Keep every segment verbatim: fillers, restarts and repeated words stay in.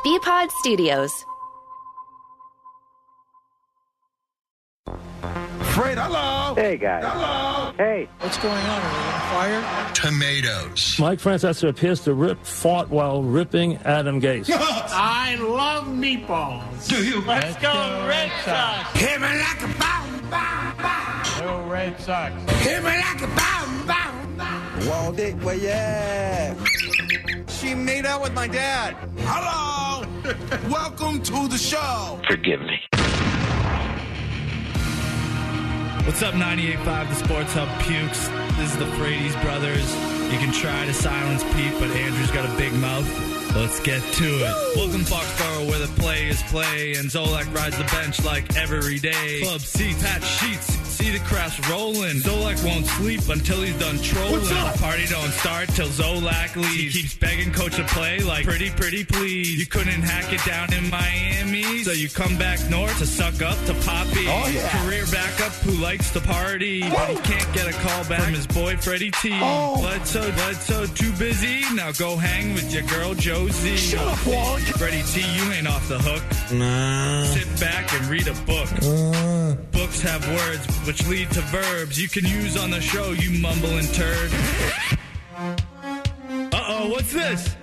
B-Pod Studios. Fred, hello. Hey, guys. Hello. Hey. What's going on? Are we on fire? Tomatoes. Mike Francesa appears to rip fought while ripping Adam Gase. I love meatballs. Do you? Let's, Let's go, go Red Red Sox. Hit me like a bomb, bomb, bomb. Go Red Sox. Hit me like a bomb, bomb, bomb. Walled it, well, yeah. She made out with my dad. Hello. Welcome to the show. Forgive me. What's up, ninety-eight point five, the Sports Hub Pukes? This is the Frady's Brothers. You can try to silence Pete, but Andrew's got a big mouth. Let's get to it. Welcome Foxborough, where the play is play, and Zolak rides the bench like every day. Club seats, patch sheets, see the crafts rolling. Zolak won't sleep until he's done trolling. What's up? Party don't start till Zolak leaves. He keeps begging coach to play like pretty, pretty please. You couldn't hack it down in Miami, so you come back north to suck up to Poppy. Oh, yeah. Career backup who likes to party, but he can't get a call back from his boy Freddie T. Oh. Bledsoe, Bledsoe, too busy. Now go hang with your girl Josie. Shut up, Walt. Freddie T, you ain't off the hook. Nah. Sit back and read a book. Uh. Books have words which lead to verbs you can use on the show, you mumbling turd. Uh-oh, what's this?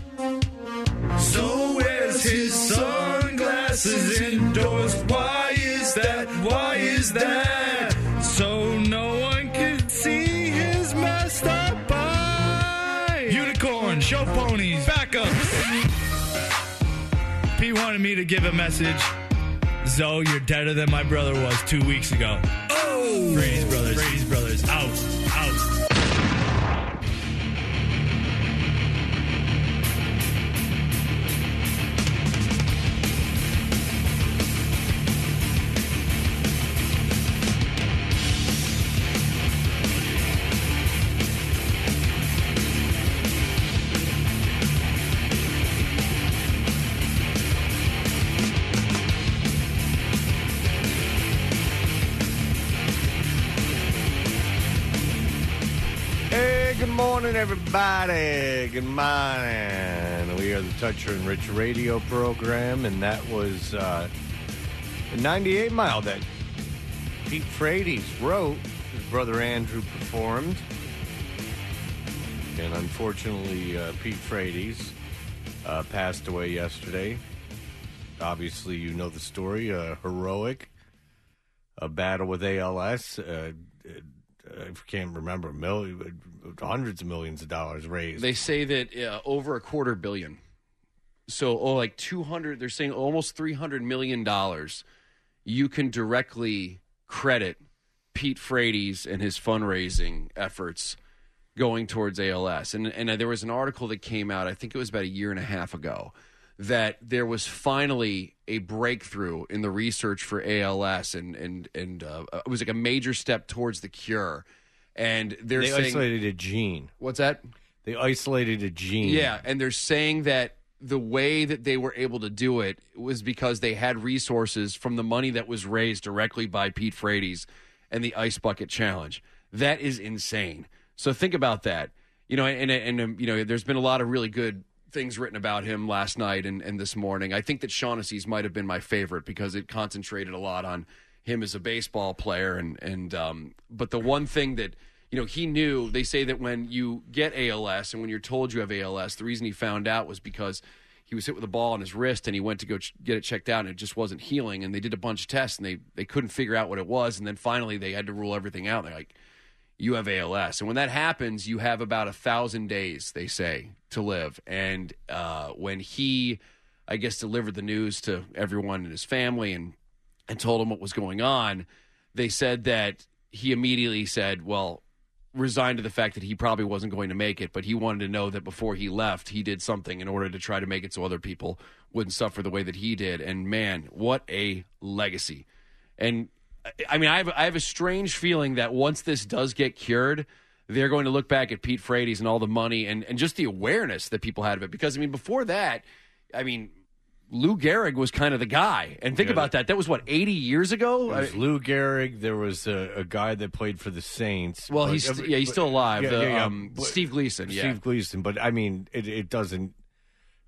So where's his sunglasses indoors? Why is that? Why is that? So no one can see his messed up eye. Unicorn, show ponies, backups. P wanted me to give a message. Zoe, you're deader than my brother was two weeks ago. Oh! Brady's Brothers. Brady's Brothers. Out. Out. Good morning, everybody. Good morning. We are the Toucher and Rich radio program, and that was uh, the ninety-eight mile that Pete Frates wrote. His brother Andrew performed. And unfortunately, uh, Pete Frates uh, passed away yesterday. Obviously, you know the story. Uh, heroic. A battle with A L S. Uh, I can't remember, million, hundreds of millions of dollars raised. They say that uh, over a quarter billion. So, oh, like two hundred, they're saying almost three hundred million dollars you can directly credit Pete Frates and his fundraising efforts going towards A L S. And, and there was an article that came out, I think it was about a year and a half ago, that there was finally a breakthrough in the research for A L S, and and and uh, it was like a major step towards the cure. And they're they saying, isolated a gene. What's that? They isolated a gene. Yeah, and they're saying that the way that they were able to do it was because they had resources from the money that was raised directly by Pete Frates and the Ice Bucket Challenge. That is insane. So think about that. You know, and and, and you know, there's been a lot of really good things written about him last night and, and this morning. I think that Shaughnessy's might have been my favorite because it concentrated a lot on him as a baseball player. And, and um, but the one thing that, you know, he knew, they say that when you get A L S and when you're told you have A L S, the reason he found out was because he was hit with a ball on his wrist and he went to go ch- get it checked out and it just wasn't healing. And they did a bunch of tests and they, they couldn't figure out what it was. And then finally they had to rule everything out. They're like, you have A L S. And when that happens, you have about a thousand days, they say, to live. And uh, when he, I guess, delivered the news to everyone in his family and, and told him what was going on, they said that he immediately said, well, resigned to the fact that he probably wasn't going to make it, but he wanted to know that before he left, he did something in order to try to make it so other people wouldn't suffer the way that he did. And, man, what a legacy. And I mean, I have, I have a strange feeling that once this does get cured, they're going to look back at Pete Frates and all the money and, and just the awareness that people had of it. Because, I mean, before that, I mean, Lou Gehrig was kind of the guy. And think yeah, about that. That was, what, eighty years ago? There was Lou Gehrig. There was a, a guy that played for the Saints. Well, but, he's st- yeah, he's still alive. Yeah, the, yeah, yeah. Um, but, Steve Gleason, yeah. Steve Gleason. But, I mean, it, it doesn't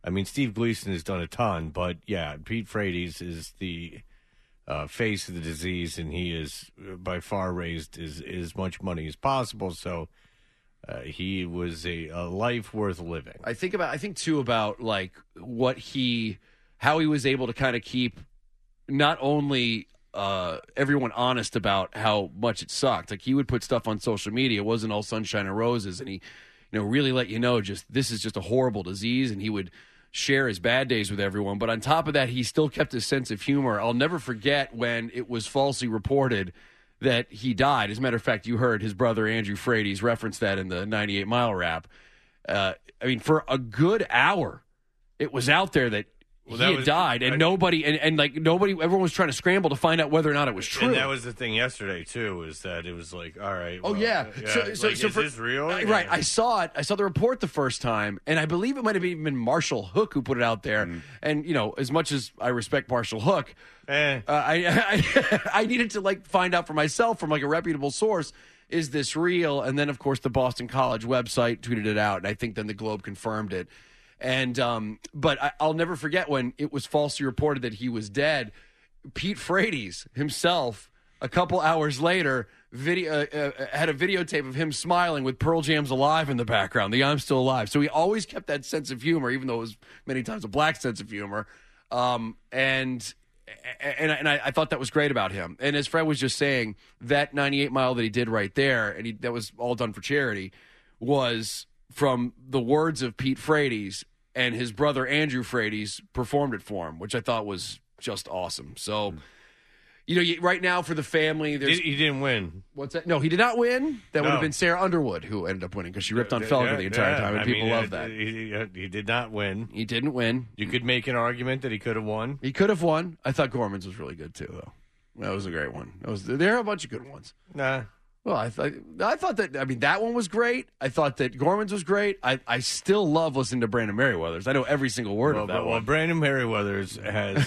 I mean, Steve Gleason has done a ton, but yeah, Pete Frates is the uh, face of the disease, and he is by far raised as, as much money as possible. So uh, he was a, a life worth living. I think about, I think too about like what he, how he was able to kind of keep not only uh, everyone honest about how much it sucked. Like he would put stuff on social media. It wasn't all sunshine and roses, and he, you know, really let you know just this is just a horrible disease, and he would share his bad days with everyone. But on top of that, he still kept his sense of humor. I'll never forget when it was falsely reported that he died. As a matter of fact, you heard his brother Andrew Frates reference that in the ninety-eight mile rap. Uh, I mean, for a good hour, it was out there that Well, he that had was- died, and I- nobody, and, and like nobody, everyone was trying to scramble to find out whether or not it was true. And that was the thing yesterday too, is that it was like, all right. Oh well, yeah. So, so, like, so is for, this real? I- Yeah. Right. I saw it. I saw the report the first time, and I believe it might have even been Marshall Hook who put it out there. Mm. And you know, as much as I respect Marshall Hook, Eh. uh, I, I I needed to like find out for myself from like a reputable source. Is this real? And then of course the Boston College website tweeted it out, and I think then the Globe confirmed it. And um, but I, I'll never forget when it was falsely reported that he was dead. Pete Frates himself, a couple hours later, video uh, uh, had a videotape of him smiling with Pearl Jam's "Alive" in the background. The "I'm Still Alive." So he always kept that sense of humor, even though it was many times a black sense of humor. Um, and and, and I, I thought that was great about him. And as Fred was just saying, that ninety-eight mile that he did right there, and he, that was all done for charity, was from the words of Pete Frates, and his brother Andrew Frates performed it for him, which I thought was just awesome. So, you know, you- right now for the family, there's Did- he didn't win. what's that? No, he did not win. That would No. have been Sarah Underwood who ended up winning because she ripped on Felger Yeah, the entire yeah. time, and I people mean, love uh, that. He, he, he did not win. He didn't win. You could make an argument that he could have won. He could have won. I thought Gorman's was really good too, though. That was a great one. That was there are a bunch of good ones. Nah. Well, I thought I thought that I mean that one was great. I thought that Gorman's was great. I, I still love listening to Brandon Merriweather's. I know every single word Well, of that but, well, one. Brandon Merriweather's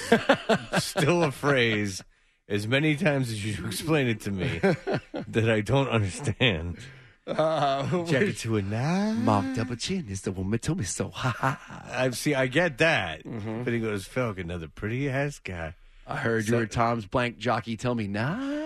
has still a phrase as many times as you explain it to me that I don't understand. Uh, Jacket to a nine. Mom double chin is the woman told me so. Ha ha ha. I see. I get that, Mm-hmm. but he goes, "Felk, another pretty ass guy." I heard you So- were Tom's blank jockey. Tell me nah.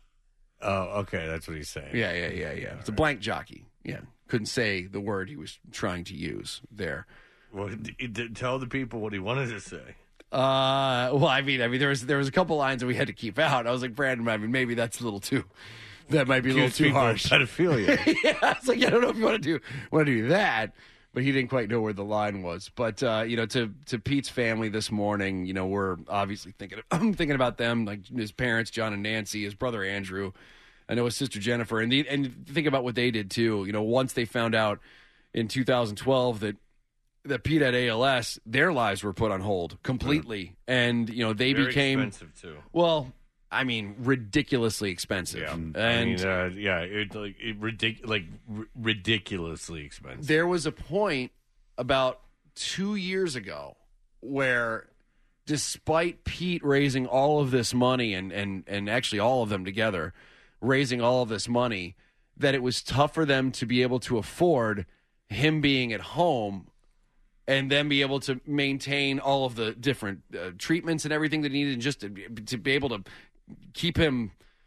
Oh, okay, that's what he's saying. Yeah, yeah, yeah, yeah. It's a blank jockey. Yeah, couldn't say the word he was trying to use there. Well, d- d- tell the people what he wanted to say. Uh, well, I mean, I mean, there was there was a couple lines that we had to keep out. I was like, Brandon, I mean, maybe that's a little too. That might be a little Accuse too people of harsh. pedophilia. Yeah, I was like, I don't know if you want to do want to do that, but he didn't quite know where the line was. But uh, you know, to to Pete's family this morning, you know, we're obviously thinking of, I'm thinking about them, like his parents, John and Nancy, his brother Andrew. I know his sister Jennifer, and the, and think about what they did too. You know, once they found out in two thousand twelve that that Pete had A L S, their lives were put on hold completely, and you know they Very became expensive too. well. I mean, ridiculously expensive. Yeah, And I mean, uh, yeah, it, like it ridic- like r- ridiculously expensive. there was a point about two years ago where, despite Pete raising all of this money and, and, and actually all of them together raising all of this money, that it was tough for them to be able to afford him being at home and then be able to maintain all of the different uh, treatments and everything that he needed, and just to, to be able to keep him,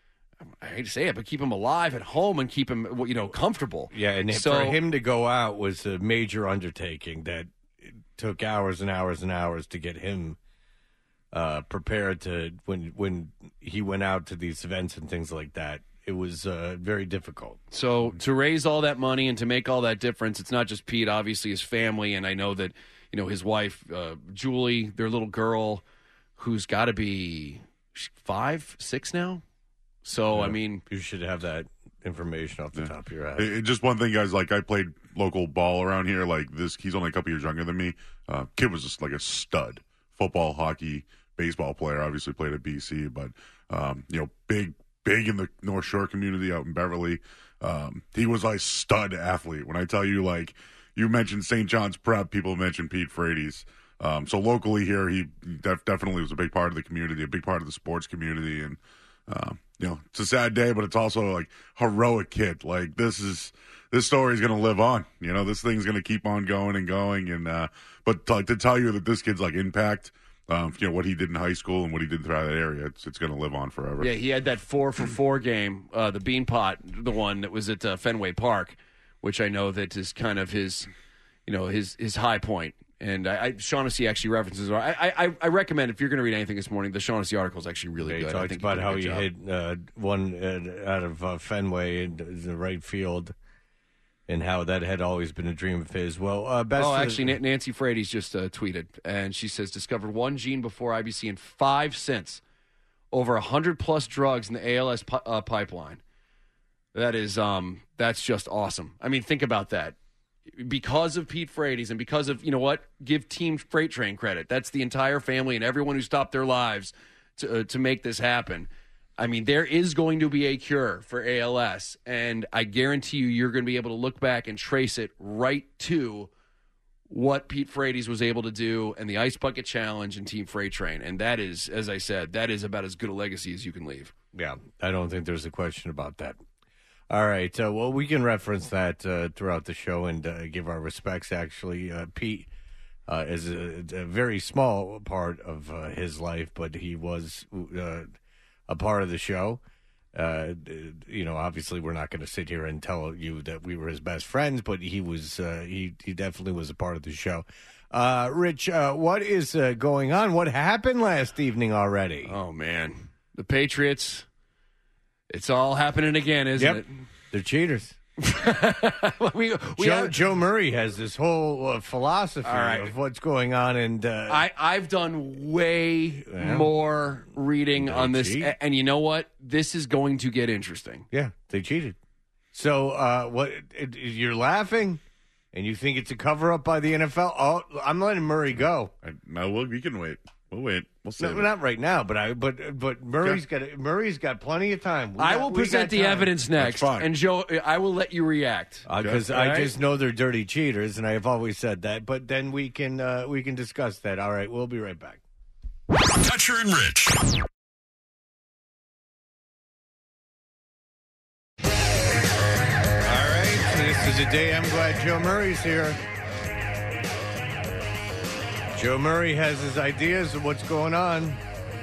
I hate to say it, but keep him alive at home and keep him, you know, comfortable. Yeah, and So- for him to go out was a major undertaking that it took hours and hours and hours to get him uh, prepared to when when he went out to these events and things like that. It was uh, very difficult. So to raise all that money and to make all that difference, it's not just Pete, obviously his family, and I know that, you know, his wife, uh, Julie, their little girl, who's got to be five, six now. So, I mean, You should have that information off the Yeah. top of your head. It- it- just one thing, guys. Like I played local ball around here. Like this, he's only a couple years younger than me. Uh, kid was just like a stud. Football, hockey, baseball player. Obviously played at B C, but um, you know, big, big in the North Shore community out in Beverly. Um, he was a stud athlete. When I tell you, like you mentioned Saint John's Prep, people mentioned Pete Frates. Um, so locally here, he def- definitely was a big part of the community, a big part of the sports community, and uh, you know, it's a sad day, but it's also like heroic kid. Like this is this story is going to live on. You know, this thing's going to keep on going and going. And uh, but to, like, to tell you that this kid's like impact, um, you know, what he did in high school and what he did throughout that area, it's it's going to live on forever. Yeah, he had that four for four game, uh, the Beanpot, the one that was at uh, Fenway Park, which I know that is kind of his, you know, his his high point. And I, I Shaughnessy actually references. I, I I recommend if you're going to read anything this morning, the Shaughnessy article is actually really yeah, good. He talks I think about he how he he job. hit uh, one uh, out of uh, Fenway in the right field, and how that had always been a dream of his. Well, uh, best. Oh, of actually, the- Nancy Frady's just uh, tweeted, and she says discovered one gene before I B C in five cents, over a hundred plus drugs in the A L S pi- uh, pipeline. That is, um, that's just awesome. I mean, think about that. Because of Pete Frady's and because of, you know what, give Team Freight Train credit. That's the entire family and everyone who stopped their lives to uh, to make this happen. I mean, there is going to be a cure for A L S, and I guarantee you you're going to be able to look back and trace it right to what Pete Frady's was able to do and the Ice Bucket Challenge and Team Freight Train. And that is, as I said, that is about as good a legacy as you can leave. Yeah, I don't think there's a question about that. All right. Uh, well, we can reference that uh, throughout the show and uh, give our respects, actually. Uh, Pete uh, is a, a very small part of uh, his life, but he was uh, a part of the show. Uh, you know, obviously, we're not going to sit here and tell you that we were his best friends, but he was. Uh, he he definitely was a part of the show. Uh, Rich, uh, what is uh, going on? What happened last evening already? Oh man, the Patriots. It's all happening again, isn't yep. it? They're cheaters. we, we Joe, have, Joe Murray has this whole uh, philosophy right. of what's going on, and uh, I, I've done way Yeah. more reading They on this, cheat. a- and you know what? This is going to get interesting. yeah, they cheated. So, uh, what? It, you're laughing, and you think it's a cover up by the N F L? Oh, I'm letting Murray go. I, no, we'll, we can wait. We'll wait. We'll see. No, not right now, but I, but but Murray's got Murray's got plenty of time. We I got- will we present got the time. evidence next, fine. and Joe, I will let you react. Because Okay. I All right. just know they're dirty cheaters, and I have always said that. But then we can uh, we can discuss that. All right, we'll be right back. Toucher and Rich. All right, this is a day I'm glad Joe Murray's here. Joe Murray has his ideas of what's going on.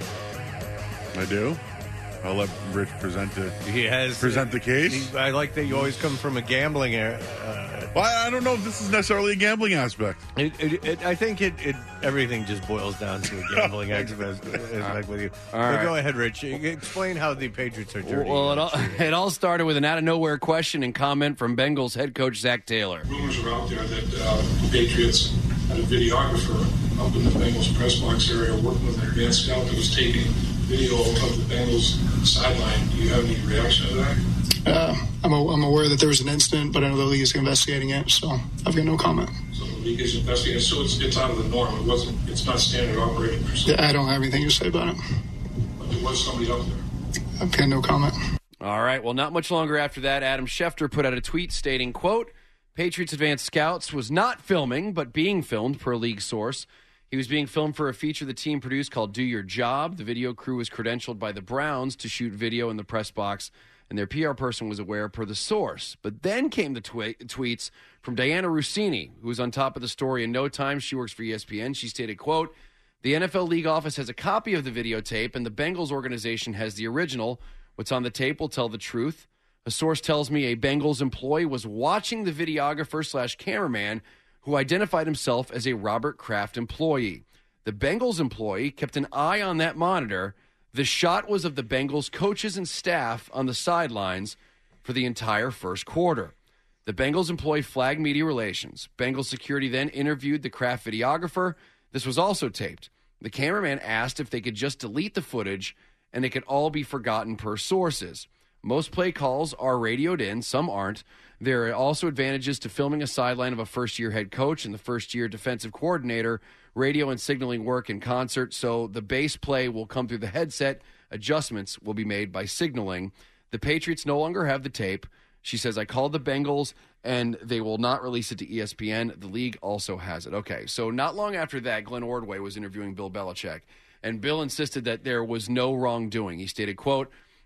I do. I'll let Rich present it. He has Present the case? he- I like that you always come from a gambling area. Uh, Well, I don't know if this is necessarily a gambling aspect. it, it, it, I think it, it everything just boils down to a gambling aspect, aspect with you. All But right. go ahead, Rich. Explain how the Patriots are dirty. Well, it all, it all started with an out of nowhere question and comment from Bengals head coach Zach Taylor. Rumors are out there that uh, the Patriots had a videographer up in the Bengals press box area working with an advanced scout that was taking video of the Bengals sideline. Do you have any reaction to that? Uh, I'm, a, I'm aware that there was an incident, but I know the league is investigating it, so I've got no comment. So the league is investigating, so it's, it's out of the norm. It wasn't. It's not standard operating procedure. I don't have anything to say about it. But there was somebody up there. I've got no comment. All right. Well, not much longer after that, Adam Schefter put out a tweet stating, quote, Patriots advanced scouts was not filming, but being filmed per league source. He was being filmed for a feature the team produced called Do Your Job. The video crew was credentialed by the Browns to shoot video in the press box, and their P R person was aware per the source. But then came the twe- tweets from Diana Rossini, who was on top of the story in no time. She works for E S P N. She stated, quote, the N F L league office has a copy of the videotape, and the Bengals organization has the original. What's on the tape will tell the truth. A source tells me a Bengals employee was watching the videographer slash cameraman who identified himself as a Robert Kraft employee. The Bengals employee kept an eye on that monitor. The shot was of the Bengals coaches and staff on the sidelines for the entire first quarter. The Bengals employee flagged media relations. Bengals security then interviewed the Kraft videographer. This was also taped. The cameraman asked if they could just delete the footage and it could all be forgotten per sources. Most play calls are radioed in, some aren't. There are also advantages to filming a sideline of a first-year head coach and the first-year defensive coordinator. Radio and signaling work in concert, so the base play will come through the headset. Adjustments will be made by signaling. The Patriots no longer have the tape. She says, I called the Bengals, and they will not release it to E S P N. The league also has it. Okay, so not long after that, Glenn Ordway was interviewing Bill Belichick, and Bill insisted that there was no wrongdoing. He stated, quote,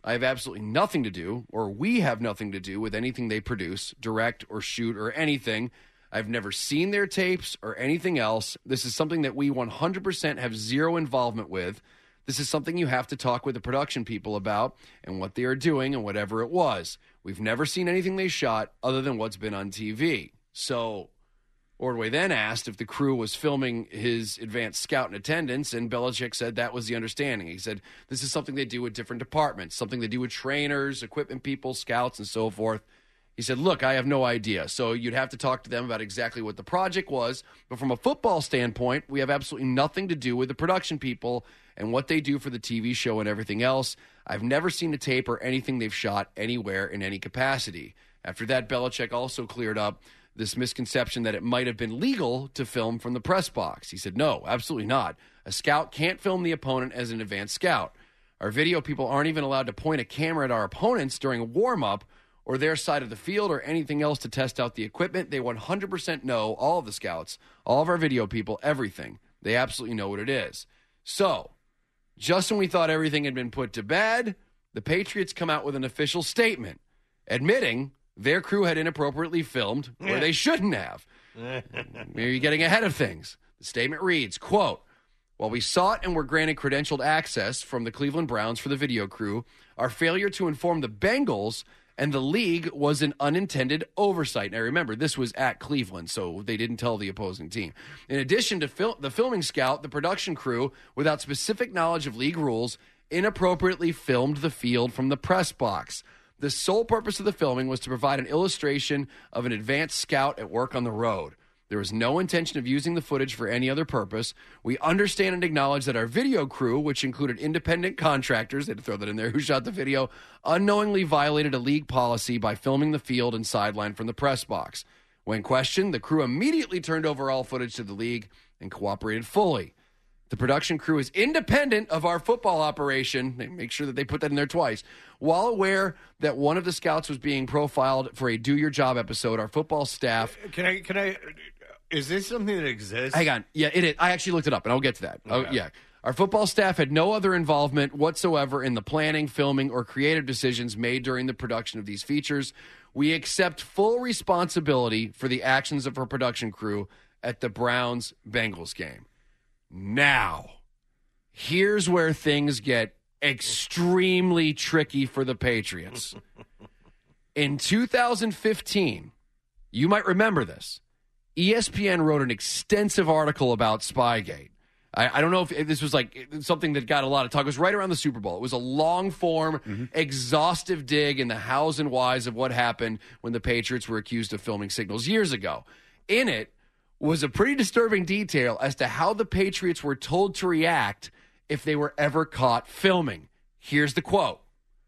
I have absolutely nothing to do, or we have nothing to do with anything they produce, direct or shoot or anything. I've never seen their tapes or anything else. This is something that we one hundred percent have zero involvement with. This is something you have to talk with the production people about and what they are doing and whatever it was. We've never seen anything they shot other than what's been on T V. So Ordway then asked if the crew was filming his advanced scout in attendance, and Belichick said that was the understanding. He said, this is something they do with different departments, something they do with trainers, equipment people, scouts, and so forth. He said, look, I have no idea. So you'd have to talk to them about exactly what the project was. But from a football standpoint, we have absolutely nothing to do with the production people and what they do for the T V show and everything else. I've never seen a tape or anything they've shot anywhere in any capacity. After that, Belichick also cleared up this misconception that it might have been legal to film from the press box. He said, no, absolutely not. A scout can't film the opponent as an advanced scout. Our video people aren't even allowed to point a camera at our opponents during a warm-up or their side of the field or anything else to test out the equipment. They one hundred percent know, all of the scouts, all of our video people, everything. They absolutely know what it is. So, just when we thought everything had been put to bed, the Patriots come out with an official statement admitting their crew had inappropriately filmed where they shouldn't have. Maybe getting ahead of things. The statement reads, quote, while we sought and were granted credentialed access from the Cleveland Browns for the video crew, our failure to inform the Bengals and the league was an unintended oversight. Now, remember, this was at Cleveland, so they didn't tell the opposing team. In addition to fil- the filming scout, the production crew, without specific knowledge of league rules, inappropriately filmed the field from the press box. The sole purpose of the filming was to provide an illustration of an advanced scout at work on the road. There was no intention of using the footage for any other purpose. We understand and acknowledge that our video crew, which included independent contractors, they had to throw that in there, who shot the video, unknowingly violated a league policy by filming the field and sideline from the press box. When questioned, the crew immediately turned over all footage to the league and cooperated fully. The production crew is independent of our football operation. They make sure that they put that in there twice. While aware that one of the scouts was being profiled for a Do Your Job episode, our football staff... Can I... Can I? Is this something that exists? Hang on. Yeah, it is. I actually looked it up, and I'll get to that. Okay. Oh, yeah. Our football staff had no other involvement whatsoever in the planning, filming, or creative decisions made during the production of these features. We accept full responsibility for the actions of our production crew at the Browns-Bengals game. Now, here's where things get extremely tricky for the Patriots. In two thousand fifteen, you might remember this, E S P N wrote an extensive article about Spygate. I, I don't know if this was like something that got a lot of talk. It was right around the Super Bowl. It was a long-form, mm-hmm. exhaustive dig in the hows and whys of what happened when the Patriots were accused of filming signals years ago. In it was a pretty disturbing detail as to how the Patriots were told to react if they were ever caught filming. Here's the quote.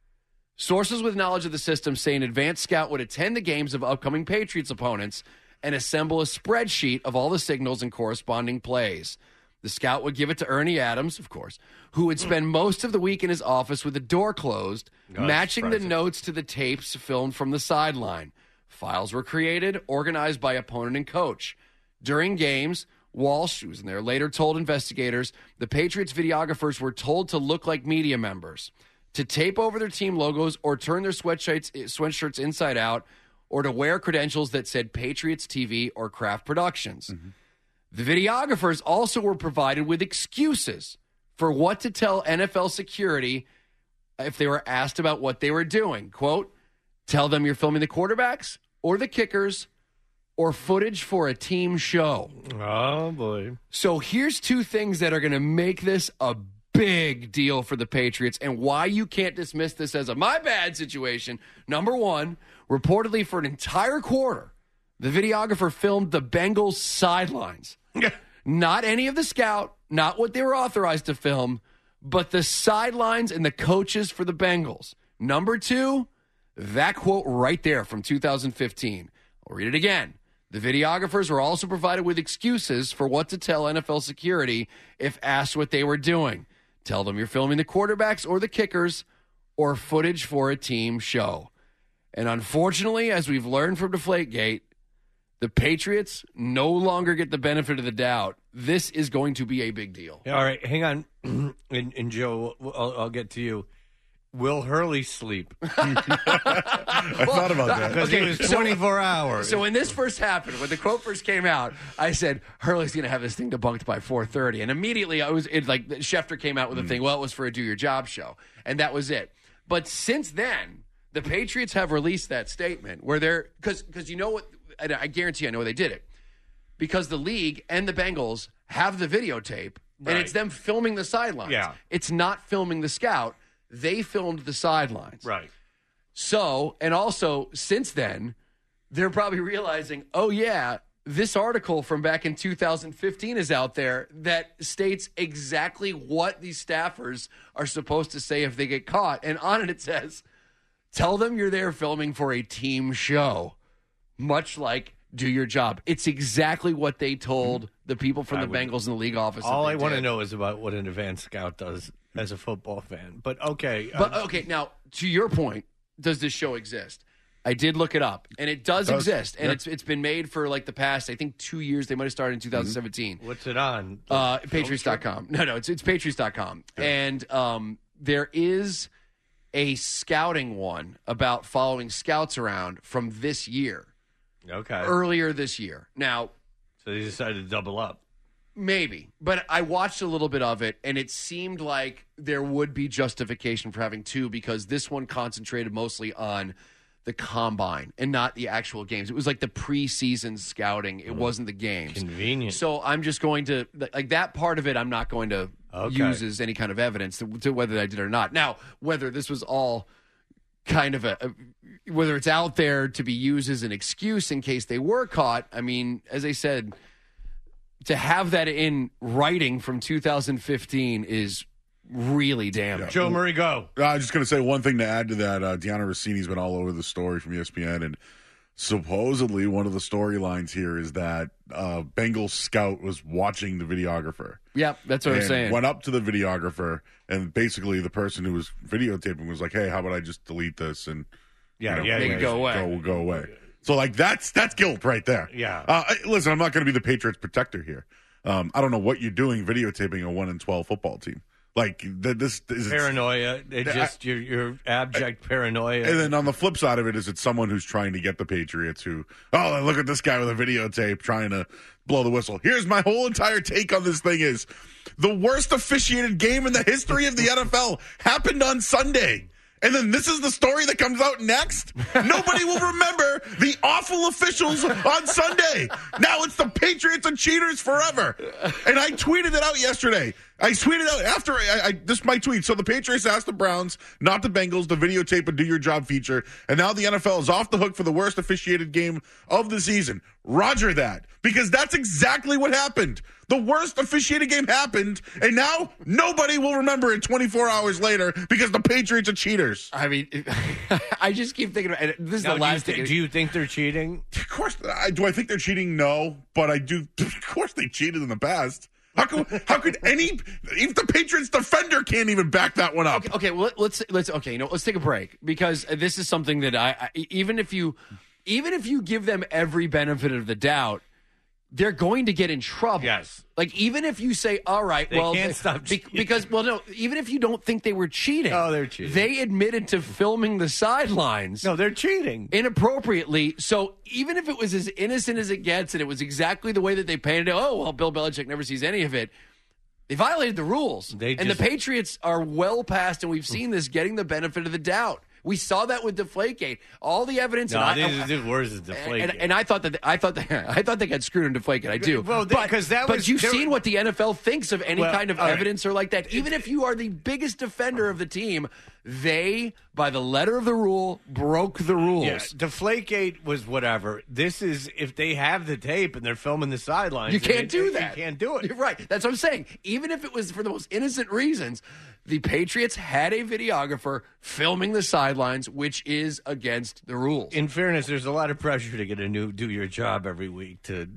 Sources with knowledge of the system say an advanced scout would attend the games of upcoming Patriots opponents and assemble a spreadsheet of all the signals and corresponding plays. The scout would give it to Ernie Adams, of course, who would spend most of the week in his office with the door closed, God, matching the notes to the tapes filmed from the sideline. Files were created, organized by opponent and coach. During games, Walsh, who was in there, later told investigators the Patriots videographers were told to look like media members, to tape over their team logos or turn their sweatshirts, sweatshirts inside out, or to wear credentials that said Patriots T V or Kraft Productions. Mm-hmm. The videographers also were provided with excuses for what to tell N F L security if they were asked about what they were doing. Quote, tell them you're filming the quarterbacks or the kickers or footage for a team show. Oh, boy. So here's two things that are going to make this a big deal for the Patriots and why you can't dismiss this as a my bad situation. Number one, reportedly for an entire quarter, the videographer filmed the Bengals sidelines. Not any of the scout, not what they were authorized to film, but the sidelines and the coaches for the Bengals. Number two, that quote right there from two thousand fifteen. I'll read it again. The videographers were also provided with excuses for what to tell N F L security if asked what they were doing. Tell them you're filming the quarterbacks or the kickers or footage for a team show. And unfortunately, as we've learned from Deflategate, the Patriots no longer get the benefit of the doubt. This is going to be a big deal. All right, hang on. and, and Joe, I'll, I'll get to you. Will Hurley sleep? I thought about that. Because Okay, it was so- twenty-four hours. So when this first happened, when the quote first came out, I said Hurley's going to have this thing debunked by four thirty, and immediately I was it, like Schefter came out with a thing. Well, it was for a Do Your Job show, and that was it. But since then, the Patriots have released that statement where they're because because you know what, and I guarantee I know they did it because the league and the Bengals have the videotape, Right. and it's them filming the sidelines. Yeah. It's not filming the scout. They filmed the sidelines. Right. So, and also since then, they're probably realizing, oh, yeah, this article from back in two thousand fifteen is out there that states exactly what these staffers are supposed to say if they get caught. And on it, it says, tell them you're there filming for a team show, much like Do Your Job. It's exactly what they told the people from I the would- Bengals in the league office. that All they I want to did. know is about what an advanced scout does as a football fan. But okay. But uh, okay, now to your point, does this show exist? I did look it up, and it does, It does. exist, and Yeah. it's it's been made for like the past, I think, two years. They might have started in two thousand seventeen. what's it on? Uh, Patriots dot com. No, no, it's it's Patriots dot com, and um, there is a scouting one about following scouts around from this year, Okay. earlier this year. Now, So they decided to double up. maybe, but I watched a little bit of it, and it seemed like there would be justification for having two because this one concentrated mostly on the combine and not the actual games. It was like the preseason scouting. It wasn't the games. Convenient. So I'm just going to like that part of it. I'm not going to Okay. use as any kind of evidence to, to whether I did or not. Now, whether this was all kind of a, a whether it's out there to be used as an excuse in case they were caught. I mean, as I said, to have that in writing from two thousand fifteen is really damning. Joe Murray, go. Uh, I'm just going to say one thing to add to that. Uh, Deanna Rossini's been all over the story from E S P N, and supposedly one of the storylines here is that uh, Bengals scout was watching the videographer. Yep, that's what I'm and saying. Went up to the videographer, and basically the person who was videotaping was like, "Hey, how about I just delete this and Yeah, you know, yeah, Make yeah. it go away. go go away?" So like that's that's guilt right there. Yeah. Uh, I- listen, I'm not going to be the Patriots protector here. Um, I don't know what you're doing videotaping a one and twelve football team. Like th- this is Paranoia. It just your your abject paranoia. And then on the flip side of it is it's someone who's trying to get the Patriots who, oh, look at this guy with a videotape trying to blow the whistle. Here's my whole entire take on this thing is the worst officiated game in the history of the N F L happened on Sunday. And then this is the story that comes out next. Nobody will remember the awful officials on Sunday. Now it's the Patriots and cheaters forever. And I tweeted it out yesterday. I tweeted out after I, I this is my tweet. So the Patriots asked the Browns, not the Bengals, to videotape a Do Your Job feature, and now the N F L is off the hook for the worst officiated game of the season. Roger that, because that's exactly what happened. The worst officiated game happened, and now nobody will remember it twenty-four hours later because the Patriots are cheaters. I mean, I just keep thinking about it. This is Now, the do, you last thi- thing. do you think they're cheating? Of course, I, do I think they're cheating? No, but I do. Of course, they cheated in the past. How could how could any if the Patriots defender can't even back that one up? Okay, okay, well, let's let's okay, you know, let's take a break because this is something that I, I even if you even if you give them every benefit of the doubt, they're going to get in trouble. Yes. Like even if you say, all right, They well, can't stop be- cheating. because well, no, even if you don't think they were cheating, Oh, they're cheating. They admitted to filming the sidelines. No, they're cheating. Inappropriately. So even if it was as innocent as it gets and it was exactly the way that they painted it, oh, well, Bill Belichick never sees any of it. They violated the rules. They and just- the Patriots are well past, and we've seen this, getting the benefit of the doubt. We saw that with Deflategate. All the evidence. No, and I, this is this worse than Deflategate. and, and I thought that I thought that I thought they got screwed in Deflategate. I do. Well, they- but 'cause that but was- you've there- seen what the N F L thinks of any Well, kind of all right. evidence or like that. Even if you are the biggest defender of the team, they, by the letter of the rule, broke the rules. Yeah, Deflategate was whatever. This is if they have the tape and they're filming the sidelines. You and can't it- do you that. can't do it. You're right. That's what I'm saying. Even if it was for the most innocent reasons, the Patriots had a videographer filming the sidelines, which is against the rules. In fairness, there's a lot of pressure to get a new do your job every week. To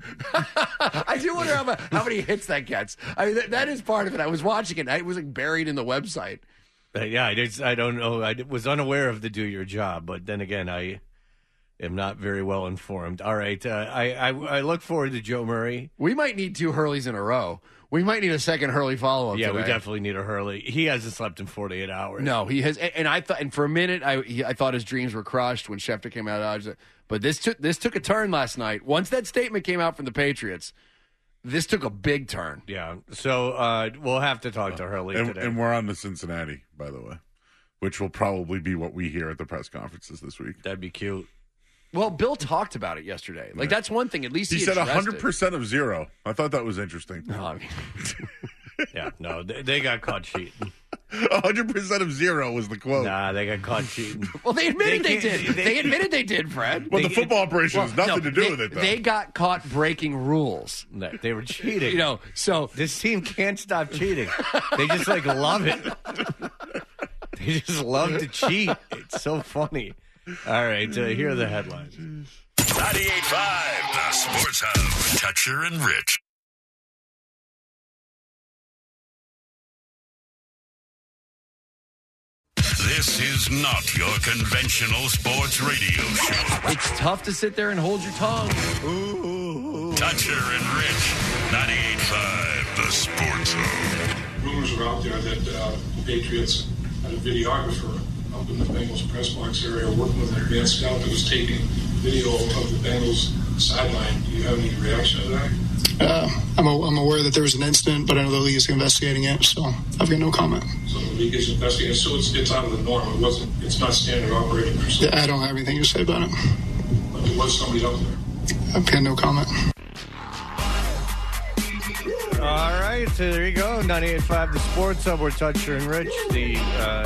I do wonder how, ma- how many hits that gets. I mean, that, that is part of it. I was watching it. It was like buried in the website. Uh, yeah, I, just, I don't know. I was unaware of the do your job, but then again, I am not very well informed. All right, uh, I, I I look forward to Joe Murray. We might need two Hurleys in a row. We might need a second Hurley follow-up Yeah, today. we definitely need a Hurley. He hasn't slept in forty-eight hours. No, he has. And I thought, and for a minute, I he, I thought his dreams were crushed when Schefter came out. I was, but this took this took a turn last night. Once that statement came out from the Patriots, this took a big turn. Yeah, so uh, we'll have to talk to Hurley and, today. and we're on to Cincinnati, by the way, which will probably be what we hear at the press conferences this week. That'd be cute. Well, Bill talked about it yesterday. Like, Right. that's one thing. At least He, he, said addressed one hundred percent it. of zero. I thought that was interesting. No, I mean, Yeah, no, they, they got caught cheating. one hundred percent of zero was the quote. Nah, they got caught cheating. well, they admitted they, They did. can't- They, they- admitted they did, Fred. Well, They- the football operation Well, has nothing no, to do they, with it, though. They got caught breaking rules. No, they were cheating. You know, so This team can't stop cheating. They just like love it. They just love to cheat. It's so funny. All right, uh, here are the headlines. ninety-eight point five, the Sports Hub. Toucher and Rich. This is not your conventional sports radio show. it's tough to sit there and hold your tongue. Toucher and Rich. ninety-eight point five, the Sports Hub. Rumors are out there that uh, the Patriots had a videographer up in the Bengals press box area working with an advanced scout that was taking video of the Bengals sideline. Do you have any reaction to that? Uh, I'm, a, I'm aware that there was an incident, but I know the league is investigating it, so I've got no comment. So the league is investigating, so it's, it's out of the norm. It wasn't. It's not standard operating procedure. I don't have anything to say about it. But there was somebody out there. I've got no comment. All right, so there you go. ninety-eight point five, the Sports Hub. We're Toucher and Rich. The uh,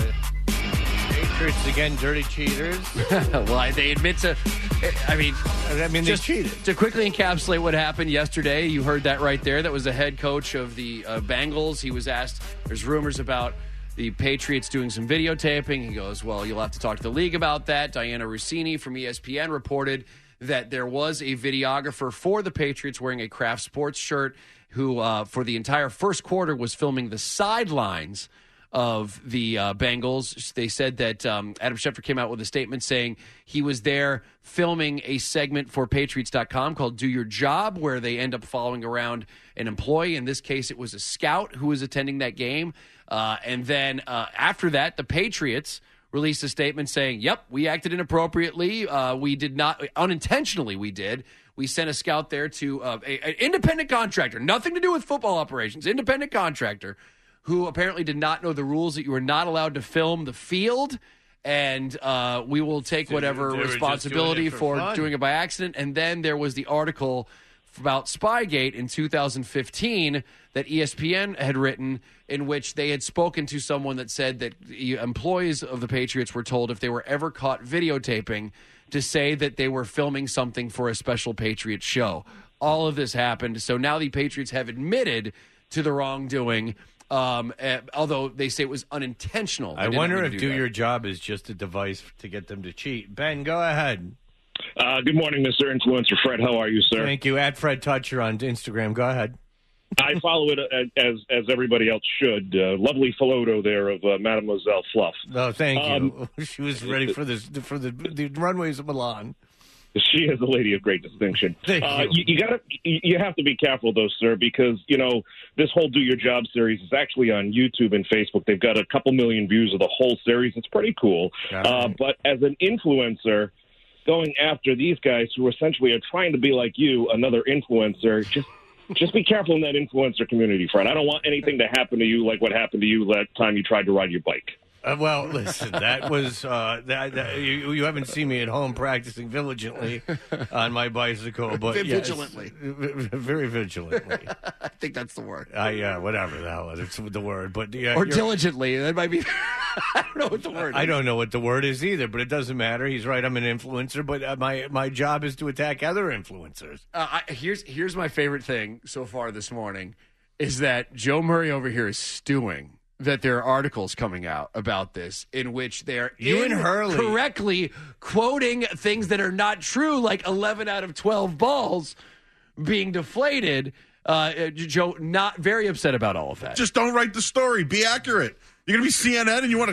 Patriots, again, dirty cheaters. well, they admit to. I mean, I mean, just they cheated. To quickly encapsulate what happened yesterday, you heard that right there. That was the head coach of the uh, Bengals. He was asked, there's rumors about the Patriots doing some videotaping. He goes, well, you'll have to talk to the league about that. Diana Rossini from E S P N reported that there was a videographer for the Patriots wearing a Kraft Sports shirt who, uh, for the entire first quarter, was filming the sidelines of the uh, Bengals. They said that um, Adam Schefter came out with a statement saying he was there filming a segment for Patriots dot com called Do Your Job, where they end up following around an employee. In this case, it was a scout who was attending that game. Uh, and then uh, after that, the Patriots released a statement saying, yep, we acted inappropriately. Uh, we did not, unintentionally we did. We sent a scout there to uh, an independent contractor, nothing to do with football operations, independent contractor, who apparently did not know the rules that you were not allowed to film the field, and uh, we will take whatever They were just responsibility doing it for for fun. doing it by accident. And then there was the article about Spygate in two thousand fifteen that E S P N had written, in which they had spoken to someone that said that the employees of the Patriots were told if they were ever caught videotaping to say that they were filming something for a special Patriots show. All of this happened. So now the Patriots have admitted to the wrongdoing, um, uh, although they say it was unintentional. They I did not wonder mean if to Do that. Your Job is just a device to get them to cheat. Ben, go ahead. Uh, good morning, Mister Influencer Fred. How are you, sir? Thank you. At Fred Toucher on Instagram. Go ahead. I follow it as as everybody else should. Uh, lovely photo there of uh, Mademoiselle Fluff. No, thank Um, you. She was ready for this for the the runways of Milan. She is a lady of great distinction. Thank uh, you. you. You gotta, you have to be careful though, sir, because you know this whole "Do Your Job" series is actually on YouTube and Facebook. They've got a couple million views of the whole series. It's pretty cool. Got Uh, it. but as an influencer, going after these guys who essentially are trying to be like you, another influencer, just. Just be careful in that influencer community, Fred. I don't want anything to happen to you like what happened to you that time you tried to ride your bike. Uh, well, listen, that was uh, that, that you, you haven't seen me at home practicing vigilantly on my bicycle, but yes, Vigilantly. very vigilantly. I think that's the word. I yeah, whatever the hell it's the word, but yeah, Or you're- diligently. That might be. I don't know what the word is. I don't know what the word is either, but it doesn't matter. He's right. I'm an influencer, but uh, my my job is to attack other influencers. Uh, I, here's here's my favorite thing so far this morning is that Joe Murray over here is stewing that there are articles coming out about this in which they're You and Hurley. correctly quoting things that are not true, like eleven out of twelve balls being deflated. Uh, Joe not very upset about all of that. Just don't write the story. Be accurate. You're going to be C N N and you want to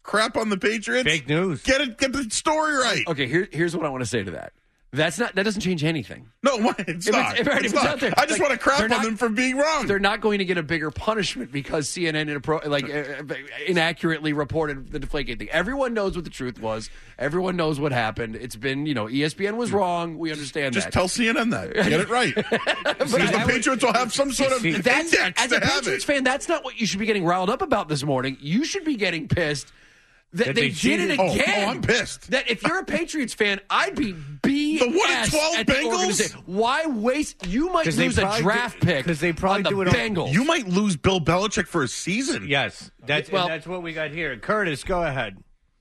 crap on the Patriots. Fake news. Get it. Get the story right. Okay, here, here's what I want to say to that. That's not. That doesn't change anything. No, what? It's If not. It's, if, right, it's if not. it's out there, I just like, want to crap they're on not- them for being wrong. They're not going to get a bigger punishment because C N N inappro- like uh, inaccurately reported the Deflategate thing. Everyone knows what the truth was. Everyone knows what happened. It's been, you know, E S P N was wrong. We understand Just that. tell C N N that. Get it right. Because the Patriots will have some sort of That's, index as to a have Patriots it. fan, that's not what you should be getting riled up about this morning. You should be getting pissed that, That they, they did it cheated? Oh, again. oh, I'm pissed. That if you're a Patriots fan, I'd be B S The one and twelve at the Bengals? organization. Why waste? You might 'Cause they lose a probably draft do- pick 'cause they probably on the do it all- Bengals. You might lose Bill Belichick for a season. Yes, that's Well- and that's what we got here. Curtis, go ahead.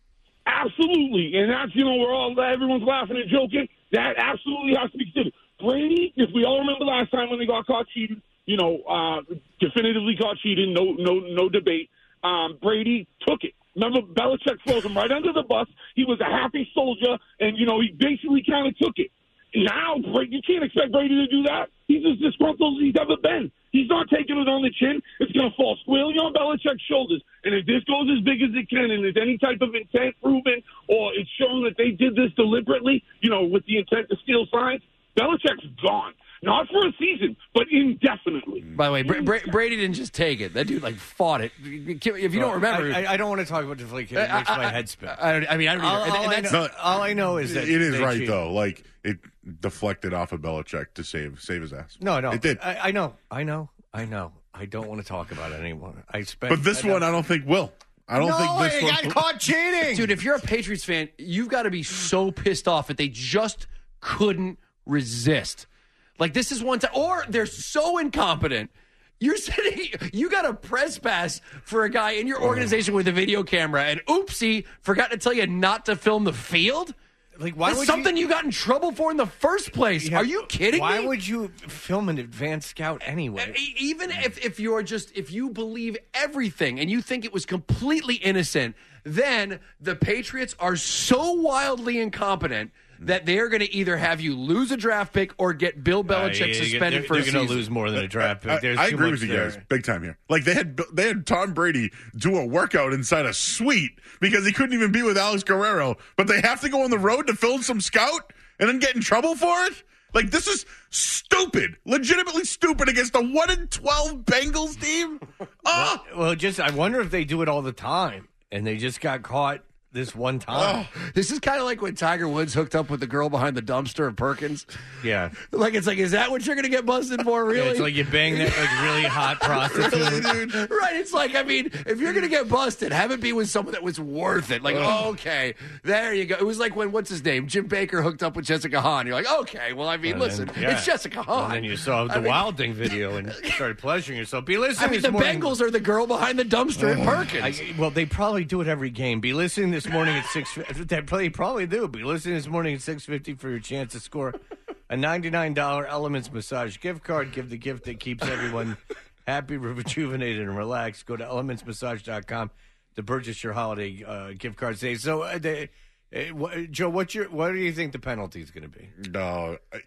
Absolutely, and that's, you know, we're all, everyone's laughing and joking. That absolutely has to be considered. Brady, if we all remember last time when they got caught cheating, you know, uh, definitively caught cheating, no, no, no debate. Um, Brady took it. Remember, Belichick throws him right under the bus. He was a happy soldier, and, you know, he basically kind of took it. Now, Brady, you can't expect Brady to do that. He's as disgruntled as he's ever been. He's not taking it on the chin. It's going to fall squarely on Belichick's shoulders. And if this goes as big as it can and there's any type of intent proven or it's shown that they did this deliberately, you know, with the intent to steal signs, Belichick's gone. Not for a season, but indefinitely. By the way, Bra- Bra- Brady didn't just take it. That dude, like, fought it. If you don't remember... I, I, I don't want to talk about Deflategate. It makes I- my I- head spin. I, don't, I mean, I don't either. All, And- all and I that's- know, all I know is that It is they right, cheated. though. Like, it deflected off of Belichick to save save his ass. No, no, It did. I, I know, I know, I know. I don't want to talk about it anymore. I spent, But this I one, I don't think will. I don't no, think this he one. got caught cheating, Dude, if you're a Patriots fan, you've got to be so pissed off that they just couldn't resist. Like, this is one time, or they're so incompetent. You're sitting, you got a press pass for a guy in your organization with a video camera, and oopsie, forgot to tell you not to film the field. Like, why That's would something you, you got in trouble for in the first place? Yeah, Are you kidding why me? would you film an advanced scout anyway? E- Even if, if you're just, if you believe everything and you think it was completely innocent, then the Patriots are so wildly incompetent that they're going to either have you lose a draft pick or get Bill Belichick Uh, yeah, suspended they're, for a They're going season. to lose more than a draft pick. There's I too agree much with you there. guys, big time here. Like they had they had Tom Brady do a workout inside a suite because he couldn't even be with Alex Guerrero, but they have to go on the road to film some scout and then get in trouble for it. Like, this is stupid, legitimately stupid against a one and twelve Bengals team. Oh, Well, just I wonder if they do it all the time, and they just got caught this one time. This is kind of like when Tiger Woods hooked up with the girl behind the dumpster of Perkins. Yeah. Like, it's like, is that what you're going to get busted for, really? Yeah, it's like you bang that like really hot prostitute. Right, it's like, I mean, if you're going to get busted, have it be with someone that was worth it. Like, oh, okay, there you go. It was like when, what's his name? Jim Baker hooked up with Jessica Hahn. You're like, okay, well, I mean, And listen, then- yeah. it's Jessica Hahn. And then you saw the I mean- Wild Thing video and started pleasuring yourself. Be listening I mean, this the morning. Bengals are the girl behind the dumpster at Perkins. I, well, they probably do it every game. Be listening this morning at six. They probably probably do. Be listening this morning at six fifty for your chance to score a ninety nine dollar Elements massage gift card. Give the gift that keeps everyone happy, rejuvenated, and relaxed. Go to elements massage dot com to purchase your holiday uh, gift card today. So, uh, they, uh, wh- Joe, what's your what do you think the penalty is going to be? no. I,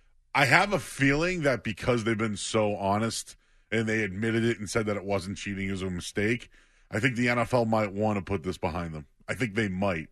I have a feeling that because they've been so honest and they admitted it and said that it wasn't cheating, it was a mistake, I think the N F L might want to put this behind them. I think they might.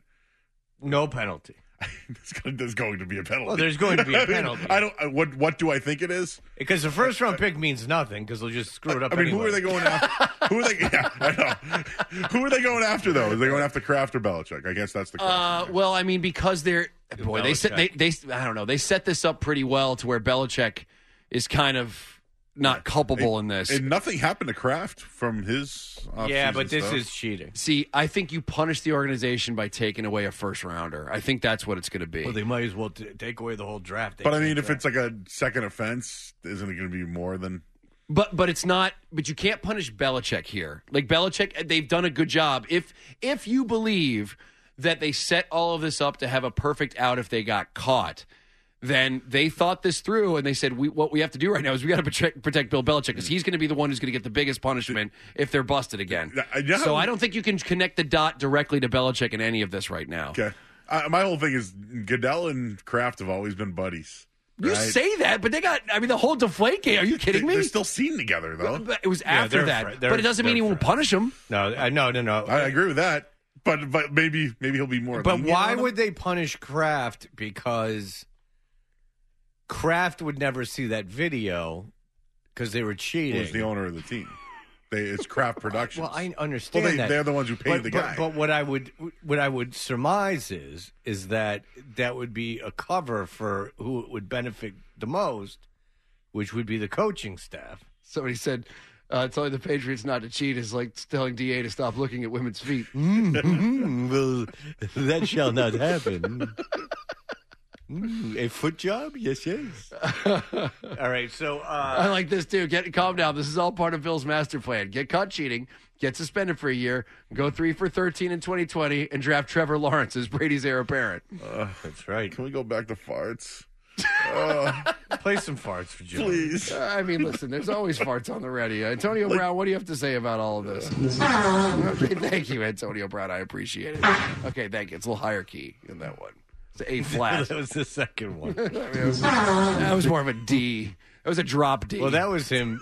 No penalty. There's going, there's going to be a penalty. Well, there's going to be a I mean, penalty. I don't. I- What What do I think it is? Because the first round pick means nothing because they'll just screw it up. I mean, anyway. who are they going after? Who are they? Yeah, I know. Who are they going after though? Are they going after Kraft or Belichick? I guess that's the question. Uh, well, I mean, because they're boy, they set they, they I don't know, they set this up pretty well to where Belichick is kind of not culpable in this. And nothing happened to Kraft from his. Yeah, offseason but this stuff. is cheating. See, I think you punish the organization by taking away a first rounder. I think that's what it's going to be. Well, they might as well t- take away the whole draft. They But I can't mean, if draft. it's like a second offense, isn't it going to be more than? But but it's not. But you can't punish Belichick here. Like Belichick, they've done a good job. If if you believe that they set all of this up to have a perfect out if they got caught, then they thought this through and they said, we, what we have to do right now is we got to protect, protect Bill Belichick because he's going to be the one who's going to get the biggest punishment if they're busted again. I know. So I don't think you can connect the dot directly to Belichick in any of this right now. Okay, uh, my whole thing is Goodell and Kraft have always been buddies. You right? say that, but they got, I mean, the whole deflate game. Are you kidding They- me? They're still seen together though. But it was Yeah, after they're that. fri- they're- but it doesn't mean they're he won't punish him. no, I, no, no, no. I agree with that. but but maybe maybe he'll be more. But why on would they punish Kraft? Because Kraft would never see that video because they were cheating. Who's the owner of the team? They, it's Kraft Productions. Well, I understand well, they, that. They're the ones who paid but, the but, guy. But what I would what I would surmise is is that that would be a cover for who it would benefit the most, which would be the coaching staff. Somebody said, uh, telling the Patriots not to cheat is like telling D A to stop looking at women's feet. Mm-hmm. Well, that shall not happen. Mm, a foot job? Yes, yes. All right, so... Uh, I like this, too. Get calm down. This is all part of Bill's master plan. Get caught cheating, get suspended for a year, go three for thirteen in twenty twenty, and draft Trevor Lawrence as Brady's heir apparent. Uh, That's right. Can we go back to farts? Uh, Play some farts for Joe. Please. Uh, I mean, listen, there's always farts on the ready. Antonio like, Brown, what do you have to say about all of this? Okay, thank you, Antonio Brown. I appreciate it. Okay, thank you. It's a little higher key in that one. It's A flat. That was the second one. I mean, it was, that was more of a D. It was a drop D. Well, that was him.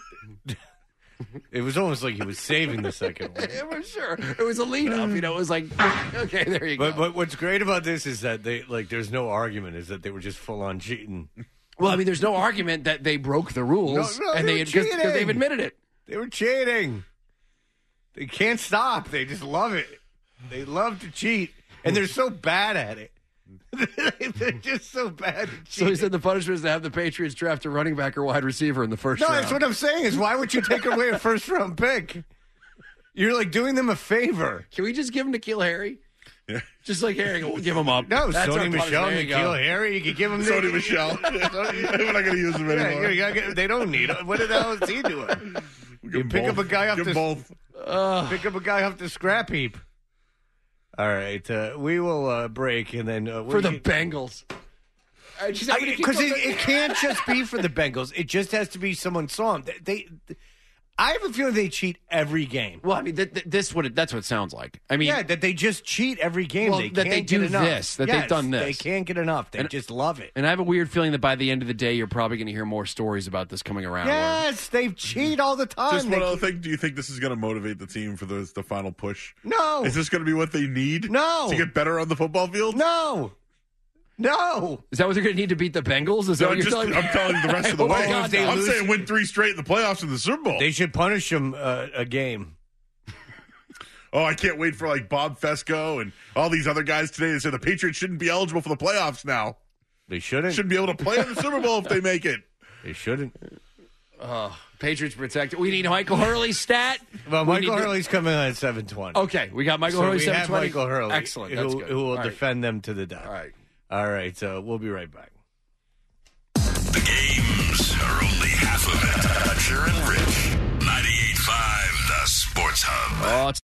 It was almost like he was saving the second one. It was sure. It was a lead up. You know, it was like, okay, there you but, go. But what's great about this is that they like. There's no argument. Is that they were just full on cheating. Well, I mean, there's no argument that they broke the rules, no, no, and they they were because cheating. they've admitted it. They were cheating. They can't stop. They just love it. They love to cheat, and they're so bad at it. They're just so bad at cheating. So he said the punishment is to have the Patriots draft a running back or wide receiver in the first no, round. that's what I'm saying. Is why would you take away a first round pick? You're like doing them a favor. Can we just give him N'Keal Harry? Yeah. Just like Harry, we'll give him up. No, That's Sony our Michel, punishment. There you go. N'Keal Harry. You could give him Sony the- Michel. We're not going to use him anymore. Yeah, you gotta get- they don't need him. What the hell is he doing? You pick both. up a guy off Give the both. Uh, pick up a guy off the scrap heap. All right, uh, we will uh, break and then uh, for the you- Bengals. Because it, it can't just be for the Bengals. It just has to be someone saw them. They, they, I have a feeling they cheat every game. Well, I mean, th- th- this what it, that's what it sounds like. I mean, yeah, that they just cheat every game. Well, they that can't they do get enough. this, that Yes, they've done this. They can't get enough. They And- just love it. and I have a weird feeling that by the end of the day, you're probably going to hear more stories about this coming around. where- Yes, they cheat all the time. Just They one other keep- thing. Do you think this is going to motivate the team for the, the final push? No. Is this going to be what they need? No. To get better on the football field? No. No. Is that what they're going to need to beat the Bengals? Is that No, what you're just, telling me? I'm telling you the rest of the Oh, my way. God, they I'm lose- saying win three straight in the playoffs in the Super Bowl. They should punish them uh, a game. Oh, I can't wait for like Bob Fesco and all these other guys today to say the Patriots shouldn't be eligible for the playoffs now. They shouldn't. Shouldn't be able to play in the Super Bowl if they make it. They shouldn't. Uh, Patriots protect. We need Michael Hurley's stat. Well, We Michael need to- Hurley's coming on at seven twenty. Okay, we got Michael so Hurley we seven have twenty. Michael Hurley. Excellent. That's who, good. who will All right. defend them to the death. All right. All right. So we'll be right back. The games are only half of it. Dutcher and Rich. ninety-eight point five, the Sports Hub. Oh, it's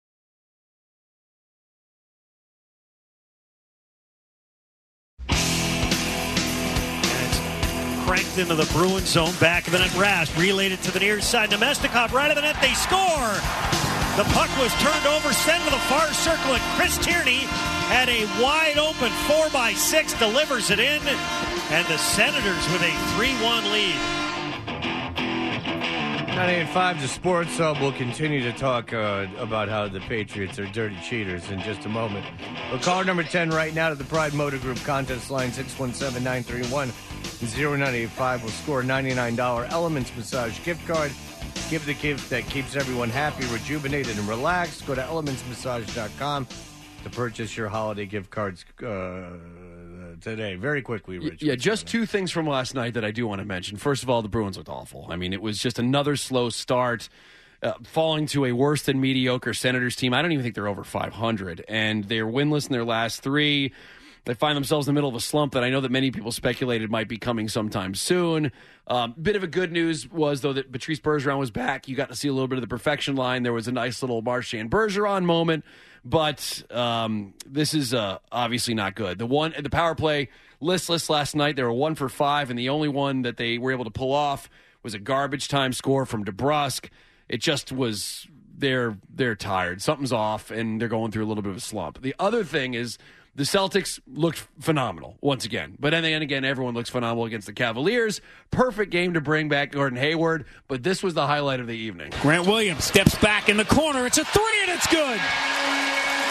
cranked into the Bruins zone, back of the net. Rast relayed it to the near side. Nemestikov right of the net. They score. The puck was turned over, sent to the far circle, and Chris Tierney had a wide open four by six, delivers it in, and the Senators with a three one lead. ninety-eight point five, the Sports Hub. Will continue to talk uh, about how the Patriots are dirty cheaters in just a moment. We'll call number ten right now to the Pride Motor Group contest line, six one seven, nine three one, zero nine eight five. Will score a ninety-nine dollars Elements Massage gift card. Give the gift that keeps everyone happy, rejuvenated, and relaxed. Go to elements massage dot com to purchase your holiday gift cards uh, today. Very quickly, Rich. Yeah, just two things from last night that I do want to mention. First of all, the Bruins looked awful. I mean, it was just another slow start, uh, falling to a worse than mediocre Senators team. I don't even think they're over five hundred, and they're winless in their last three. They find themselves in the middle of a slump that I know that many people speculated might be coming sometime soon. Um, bit of a good news was, though, that Patrice Bergeron was back. You got to see a little bit of the perfection line. There was a nice little Marchand Bergeron moment, but um, this is uh, obviously not good. The one, the power play listless last night. They were one for five, and the only one that they were able to pull off was a garbage time score from DeBrusk. It just was they're they're tired. Something's off, and they're going through a little bit of a slump. The other thing is, the Celtics looked phenomenal once again. But then again, everyone looks phenomenal against the Cavaliers. Perfect game to bring back Gordon Hayward, but this was the highlight of the evening. Grant Williams steps back in the corner. It's a three, and it's good.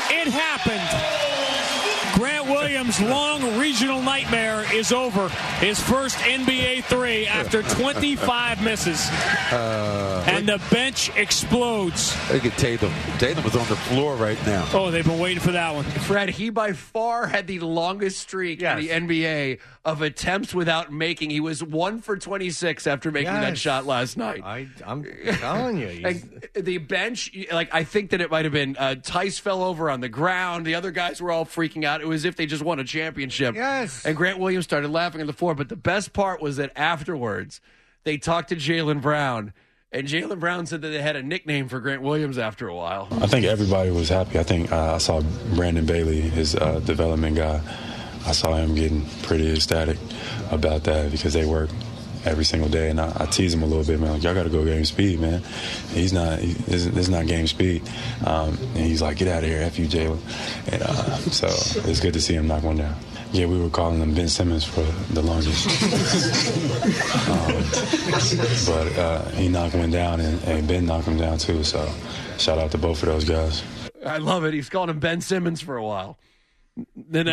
It happened. Grant Williams' long regional nightmare is over. His first N B A three after twenty-five misses. Uh, and the bench explodes. Look at Tatum. Tatum was on the floor right now. Oh, they've been waiting for that one. Fred, he by far had the longest streak yes. in the N B A of attempts without making. He was one for twenty-six after making yes. that shot last night. I, I'm telling you. Like, the bench, like I think that it might have been uh, Tice fell over on the ground. The other guys were all freaking out. It was as if they just won a championship. Yes. And Grant Williams started laughing on the floor. But the best part was that afterwards, they talked to Jaylen Brown. And Jaylen Brown said that they had a nickname for Grant Williams after a while. I think everybody was happy. I think uh, I saw Brandon Bailey, his uh, development guy. I saw him getting pretty ecstatic about that because they work every single day. And I, I tease him a little bit, man. Like, y'all got to go game speed, man. He's not, he, this, this is not game speed. Um, and he's like, get out of here, F you, Jaylen. And uh, so it's good to see him knock one down. Yeah, we were calling him Ben Simmons for the longest. um, but uh, he knocked one down, and, and Ben knocked him down too. So shout out to both of those guys. I love it. He's called him Ben Simmons for a while. Then,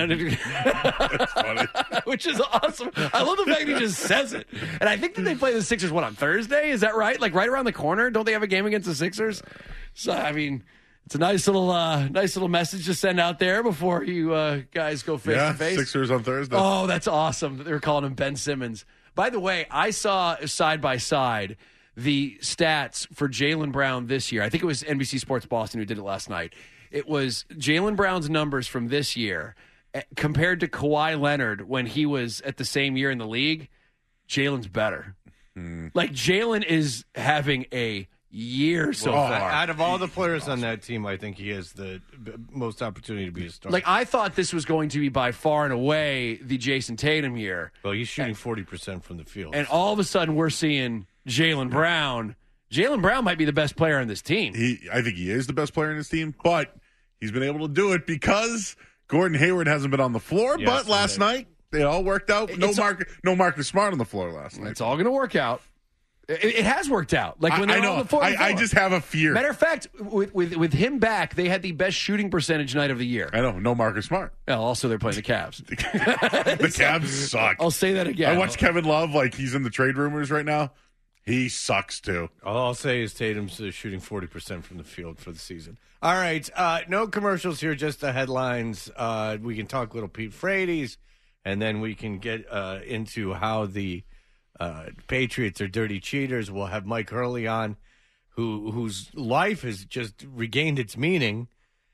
That's funny. Which is awesome. I love the fact he just says it. And I think that they play the Sixers, what, on Thursday? Is that right? Like right around the corner? Don't they have a game against the Sixers? So, I mean, it's a nice little uh, nice little message to send out there before you uh, guys go face yeah, to face. Sixers on Thursday. Oh, that's awesome. They were calling him Ben Simmons. By the way, I saw side by side the stats for Jaylen Brown this year. I think it was N B C Sports Boston who did it last night. It was Jaylen Brown's numbers from this year compared to Kawhi Leonard when he was at the same year in the league. Jaylen's better. Hmm. Like, Jaylen is having a year so well, far. Out of all the players on that team, I think he has the most opportunity to be a star. Like, I thought this was going to be by far and away the Jason Tatum year. Well, he's shooting forty percent from the field. And all of a sudden, we're seeing Jaylen Brown. Jaylen Brown might be the best player on this team. He, I think he is the best player in his team, but he's been able to do it because Gordon Hayward hasn't been on the floor. Yes, but last they, night, they all worked out. No, Mark, no Marcus Smart on the floor last night. It's all going to work out. It, it has worked out. Like when I, they're I know. on the floor. I, I just have a fear. Matter of fact, with, with with him back, they had the best shooting percentage night of the year. I know. No Marcus Smart. Well, also, they're playing the Cavs. the Cavs suck. I'll say that again. I watched Kevin Love, like he's in the trade rumors right now. He sucks, too. All I'll say is Tatum's uh, shooting forty percent from the field for the season. All right, uh, no commercials here, just the headlines. Uh, we can talk little Pete Frates, and then we can get uh, into how the uh, Patriots are dirty cheaters. We'll have Mike Hurley on, who whose life has just regained its meaning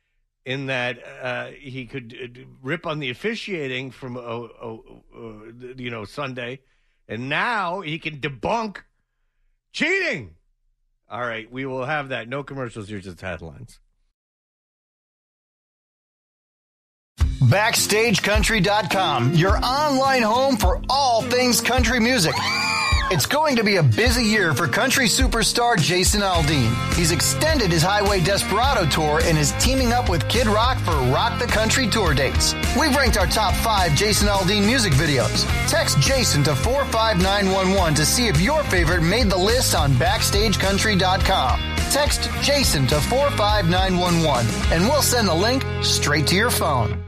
in that uh, he could uh, rip on the officiating from, uh, uh, uh, you know, Sunday, and now he can debunk cheating. All right, we will have that. No commercials here, just headlines. Backstage Country dot com, your online home for all things country music. It's going to be a busy year for country superstar Jason Aldean. He's extended his Highway Desperado tour and is teaming up with Kid Rock for Rock the Country tour dates. We've ranked our top five Jason Aldean music videos. Text Jason to four five nine one one to see if your favorite made the list on Backstage Country dot com. Text Jason to four five nine one one and we'll send the link straight to your phone.